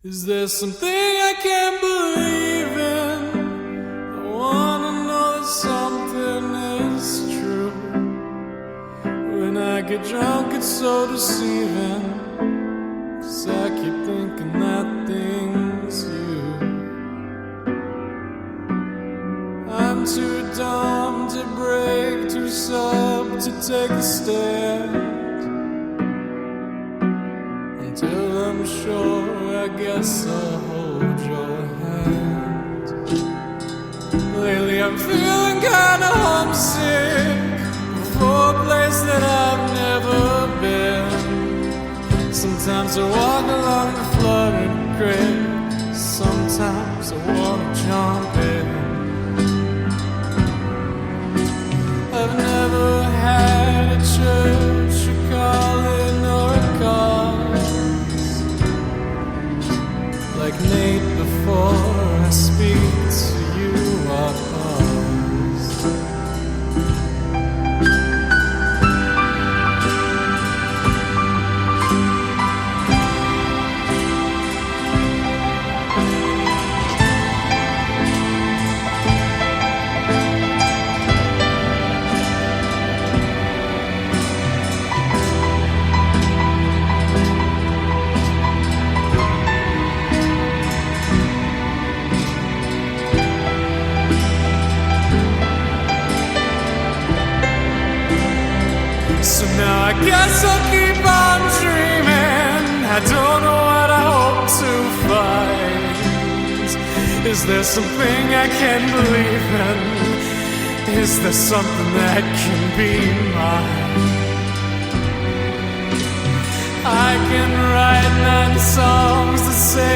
Is there something I can't believe in? I wanna know that something is true. When I get drunk it's so deceiving, 'cause I keep thinking that thing's you. I'm too dumb to break, too sub to take a stand. Until I'm sure, I guess I'll hold your hand. Lately I'm feeling kinda homesick for a place that I've never been. Sometimes I walk along the flooded creek, sometimes I wanna jump in. I've never had a church, a calling, or a cause. Like Nate, before I speak to you, I'll pause. So now I guess I'll keep on dreaming. I don't know what I hope to find. Is there something I can believe in? Is there something that can be mine? I can write 9 songs that say